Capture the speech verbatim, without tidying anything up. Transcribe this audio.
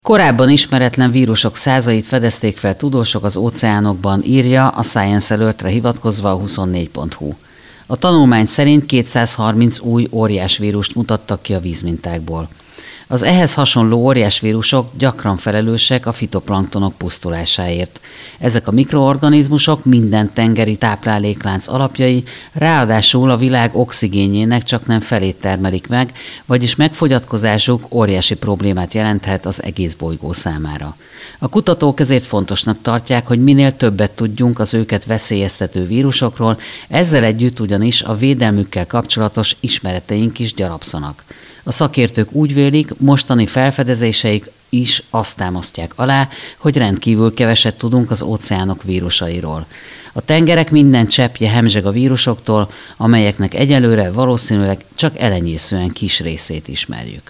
Korábban ismeretlen vírusok százait fedezték fel tudósok az óceánokban, írja a Science Alertre hivatkozva a huszonnégy pont hu. A tanulmány szerint kétszázharminc új óriásvírust mutattak ki a vízmintákból. Az ehhez hasonló óriásvírusok gyakran felelősek a fitoplanktonok pusztulásáért. Ezek a mikroorganizmusok minden tengeri tápláléklánc alapjai, ráadásul a világ oxigénjének csak nem felét termelik meg, vagyis megfogyatkozásuk óriási problémát jelenthet az egész bolygó számára. A kutatók ezért fontosnak tartják, hogy minél többet tudjunk az őket veszélyeztető vírusokról, ezzel együtt ugyanis a védelmükkel kapcsolatos ismereteink is gyarapszanak. A szakértők úgy vélik, mostani felfedezéseik is azt támasztják alá, hogy rendkívül keveset tudunk az óceánok vírusairól. A tengerek minden cseppje hemzseg a vírusoktól, amelyeknek egyelőre valószínűleg csak elenyészően kis részét ismerjük.